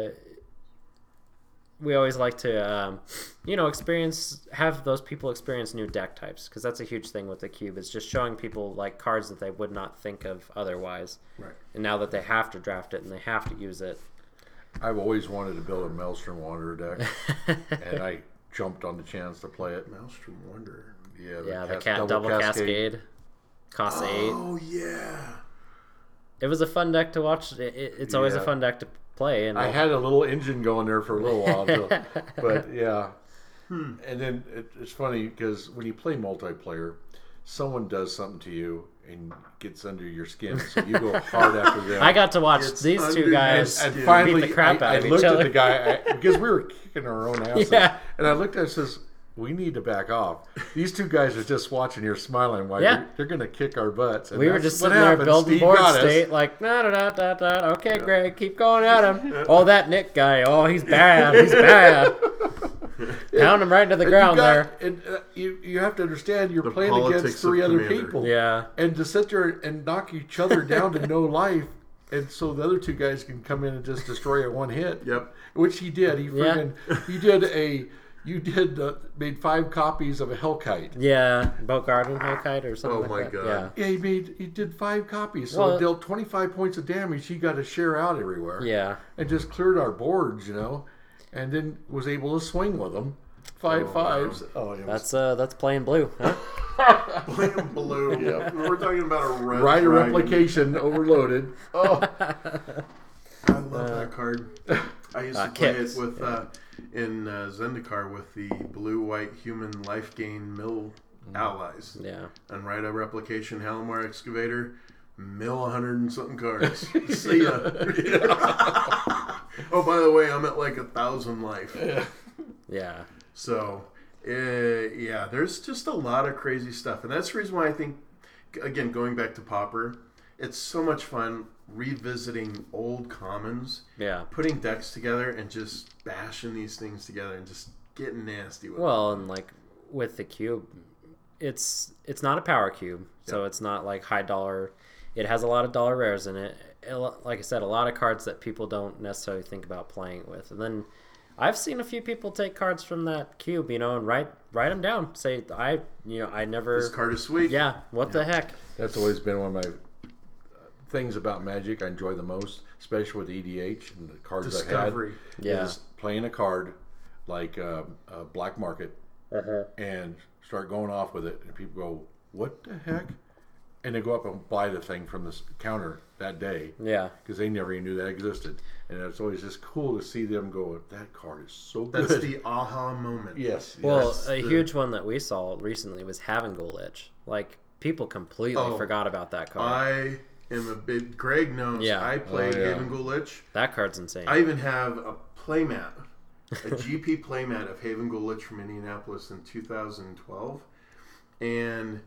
always like to have those people experience new deck types because that's a huge thing with the cube. It's just showing people like cards that they would not think of otherwise. Right. And now that they have to draft it and they have to use it. I've always wanted to build a Maelstrom Wanderer deck, and I jumped on the chance to play it. Maelstrom Wanderer. Yeah, the double cascade costs 8. Oh yeah. It was a fun deck to watch. It's always a Yeah. fun deck to play. And I had a little engine going there for a little while, but yeah. And then it's funny because when you play multiplayer, someone does something to you and gets under your skin, so you go hard after them. I got to watch It's these under 2 your guys skin. And finally, beat the crap out I of each looked other. at the guy because we were kicking our own asses. Yeah. And I looked at him and says, "We need to back off. These 2 guys are just watching. You're smiling while Yeah. they're going to kick our butts." And We were that's just what sitting there happened. building Steve board got us. state, like, da-da-da-da-da. Okay, Greg, keep going at him. Oh, that Nick guy. Oh, he's bad. He's bad. Pound him right into the And ground there. And you have to understand you're The playing politics against of 3 other Commander. people. Yeah. And to sit there and knock each other down to no life, and so the other 2 guys can come in and just destroy it one hit. Yep. Which he did. He Yeah. he did a You did made 5 copies of a Hellkite. Yeah, Boat Garden Hellkite or something. Oh like my that. God. Yeah, he did 5 copies, so it dealt 25 points of damage. He got to share out everywhere. Yeah. And just cleared our boards, and then was able to swing with them. 5 fives. Wow. That's playing blue, huh? Playing blue. Yeah. We're talking about a red Rider dragon. replication overloaded. Oh, I love that card. I used to play Kits. it with in Zendikar with the blue-white human life gain mill allies. Yeah. And Rider replication Halimar excavator, mill 100 and something cards. See ya. Oh, by the way, I'm at like 1,000 life. Yeah. So, yeah, there's just a lot of crazy stuff. And that's the reason why I think, again, going back to Pauper, it's so much fun revisiting old commons, Yeah. putting decks together and just bashing these things together and just getting nasty with Well, and like with the cube, it's not a power cube, so it's not like high dollar. It has a lot of dollar rares in it. Like I said, a lot of cards that people don't necessarily think about playing with. And then I've seen a few people take cards from that cube, and write them down. Say I never. This card is sweet. Yeah. What the heck? that's always been one of my things about Magic I enjoy the most, especially with EDH and the cards Discovery. I've had, Yeah. is playing a card like Black Market and start going off with it, and people go, "What the heck?" And they go up and buy the thing from the counter that day Yeah. because they never even knew that existed. And it's always just cool to see them go, "That card is so good." That's the aha moment. yes. Well, yes. a huge one that we saw recently was Havengul Lich. Like people completely forgot about that card. I am a big. Greg knows. Yeah. I played Oh, yeah. Haven Lich. That card's insane. I even have a playmat, a GP playmat of Haven Lich from Indianapolis in 2012, and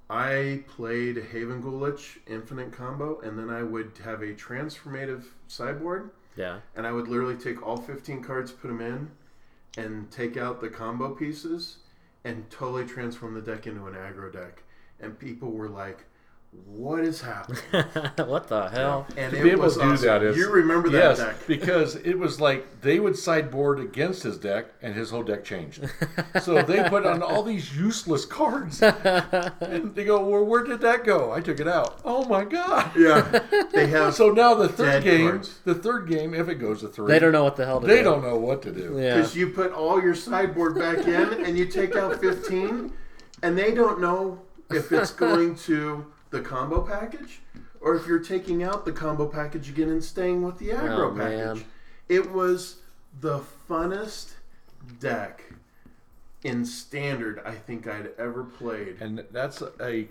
I played Haven Lich Infinite Combo, and then I would have a transformative sideboard, Yeah. and I would literally take all 15 cards, put them in, and take out the combo pieces, and totally transform the deck into an aggro deck. And people were like, "What is happening?" What the hell? And To it be able was to do awesome. that is You remember that yes, deck? because it was like they would sideboard against his deck, and his whole deck changed. So they put on all these useless cards, and they go, "Well, where did that go? I took it out. Oh my god!" Yeah, they have. So now the third Dead game, if it goes to 3, They don't know what the hell to do. They don't know what to do. Yeah. Because you put all your sideboard back in and you take out 15, and they don't know if it's going to the combo package or if you're taking out the combo package again and staying with the aggro Oh, package. man. It was the funnest deck in Standard I think I'd ever played. And that's a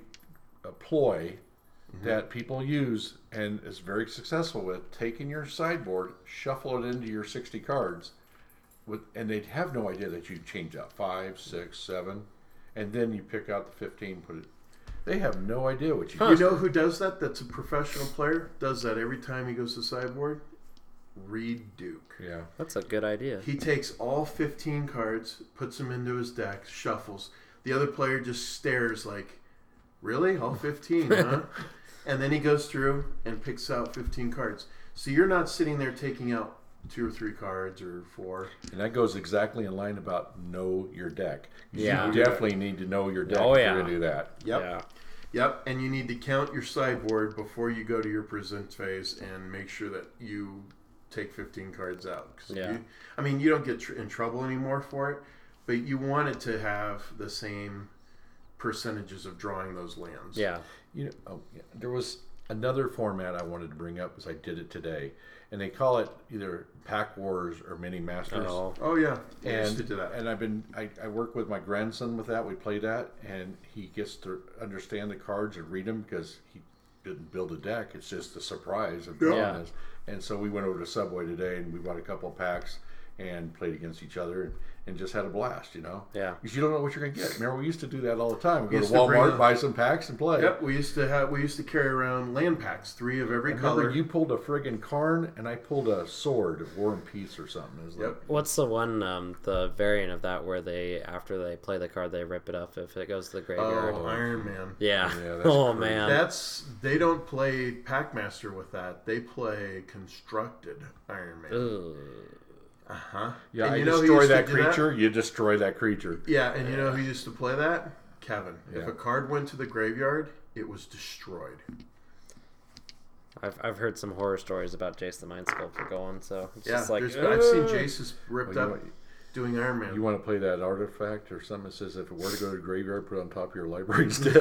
ploy that people use and is very successful with, taking your sideboard, shuffle it into your 60 cards, and they'd have no idea that you change out 5, 6, 7, and then you pick out the 15, put it. They have no idea what you You know who does that? That's a professional player. Does that every time he goes to sideboard? Reed Duke. Yeah. That's a good idea. He takes all 15 cards, puts them into his deck, shuffles. The other player just stares like, "Really? All 15, huh?" And then he goes through and picks out 15 cards. So you're not sitting there taking out 2 or 3 cards or 4. And that goes exactly in line about know your deck. Yeah. You definitely need to know your deck Oh, if yeah. you're going to do that. Yep. Yeah. Yep. And you need to count your sideboard before you go to your present phase and make sure that you take 15 cards out. 'Cause Yeah. you don't get in trouble anymore for it, but you want it to have the same percentages of drawing those lands. Yeah. There was another format I wanted to bring up as I did it today, and they call it either Pack Wars or Mini Masters. Oh yeah. I used And to do that. and I work with my grandson with that. We play that, and he gets to understand the cards and read them because he didn't build a deck. It's just a surprise of drawing Yeah. this. And so we went over to Subway today, and we bought a couple of packs and played against each other, and just had a blast, Yeah. Because you don't know what you're going to get. Remember, we used to do that all the time. We go Used to to bring Walmart, a- buy some packs, and play. Yep, we used to carry around land packs, 3 of every Remember, color. you pulled a friggin' Karn, and I pulled a sword, War and Peace or something. It was like, Yep. What's the one, the variant of that where they, after they play the card, they rip it up if it goes to the graveyard? Oh, Iron Man. Yeah. Yeah, that's Oh, crazy. man. They don't play Packmaster with that. They play constructed Iron Man. Ugh. Uh-huh. Yeah, and I you know who destroy used to that do that? creature, you destroy that creature. Yeah, and you know who used to play that? Kevin. If Yeah. a card went to the graveyard, it was destroyed. I've heard some horror stories about Jace the Mind Sculptor going, so it's Yeah, just like I've seen Jace's ripped Well, up doing Iron Man. You want to play that artifact or something that says if it were to go to the graveyard, put it on top of your library instead?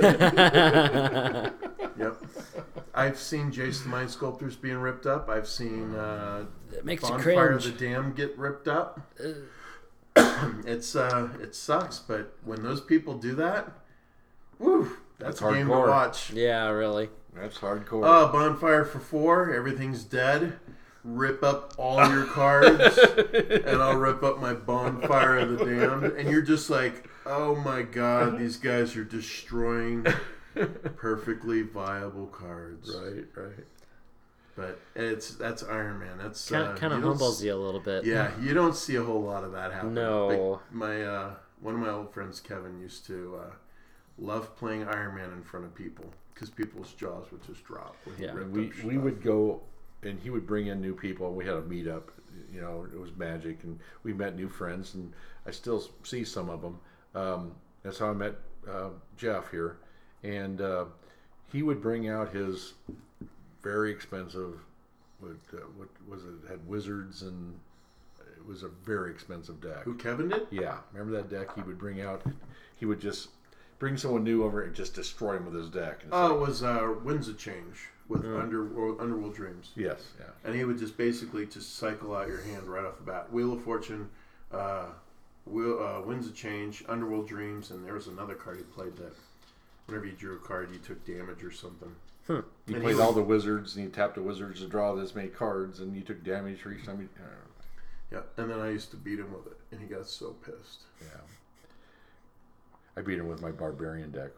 Yep. I've seen Jace the Mind Sculptors being ripped up. I've seen it makes you Bonfire of cringe. the Dam get ripped up. It sucks, but when those people do that, woo, that's a game to hardcore. watch. Yeah, really. That's hardcore. Oh, Bonfire for 4, everything's dead. Rip up all your cards, and I'll rip up my Bonfire of the Damned. And you're just like, oh my god, these guys are destroying perfectly viable cards. Right. But that's Iron Man. That's Kind of you don't humbles you a little bit. Yeah, you don't see a whole lot of that happen. No. Like my one of my old friends, Kevin, used to love playing Iron Man in front of people because people's jaws would just drop when he Yeah. ripped We up we stuff. would go, and he would bring in new people. And we had a meetup. You know, it was magic, and we met new friends, and I still see some of them. That's how I met Jeff here, and he would bring out his very expensive. What was it? Had wizards, and it was a very expensive deck. Who Kevin did? Yeah, remember that deck he would bring out? He would just bring someone new over and just destroy him with his deck. And it's Oh, like, it was Winds of Change with Underworld Dreams. yes, yeah. And he would just basically just cycle out your hand right off the bat. Wheel of Fortune, Winds of Change, Underworld Dreams, and there was another card he played that whenever you drew a card, you took damage or something. You And played he all would- the wizards, and you tapped the wizards to draw this many cards, and you took damage for each time. Yeah, and then I used to beat him with it, and he got so pissed. Yeah. I beat him with my barbarian deck.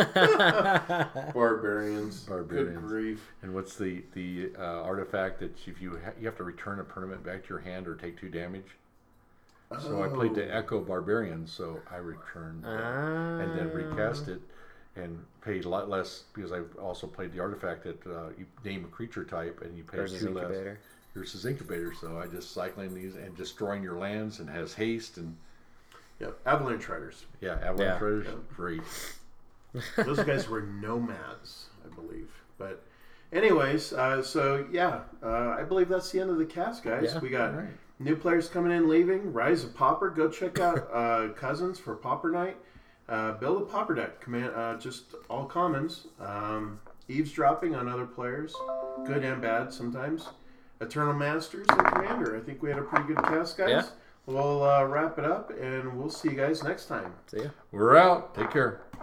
Barbarians. Good Barbarians. grief. And what's the artifact that if you have to return a permanent back to your hand or take 2 damage? So I played the Echo Barbarian, so I returned and then recast it and paid a lot less because I also played the artifact that you name a creature type and you pay Versus 2 less. Incubator. Versus Incubator, so I just cycling these and destroying your lands and has haste and Yep, Avalanche Riders. yeah, Avalanche Yeah. Riders, great. Those guys were nomads, I believe. But anyways, so yeah, I believe that's the end of the cast, guys. Yeah. We got All right. new players coming in, leaving. Rise of Pauper. Go check out Cousins for Pauper Night. Build a Pauper deck. Just all commons. Eavesdropping on other players. Good and bad sometimes. Eternal Masters and Commander. I think we had a pretty good cast, guys. Yeah. We'll wrap it up, and we'll see you guys next time. See ya. We're out. Take care.